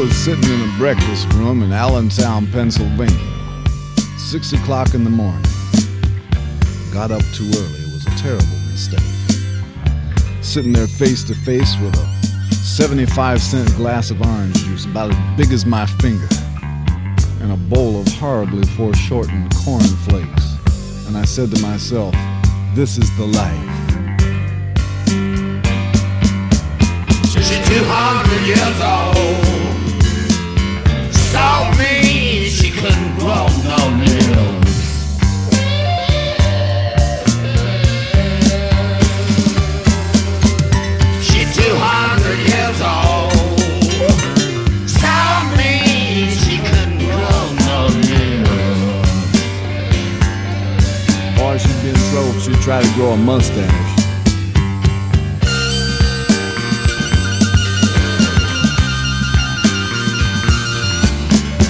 was sitting in a breakfast room in Allentown, Pennsylvania. 6 o'clock in the morning. Got up too early. It was a terrible mistake. Sitting there face to face with a 75-cent glass of orange juice about as big as my finger and a bowl of horribly foreshortened cornflakes. And I said to myself, this is the life. She's 200 years old. Saw me, she couldn't grow no limbs. She's 200 years old. Saw me, she couldn't grow no limbs. Boy, she'd be in trouble if she tried to grow a mustache.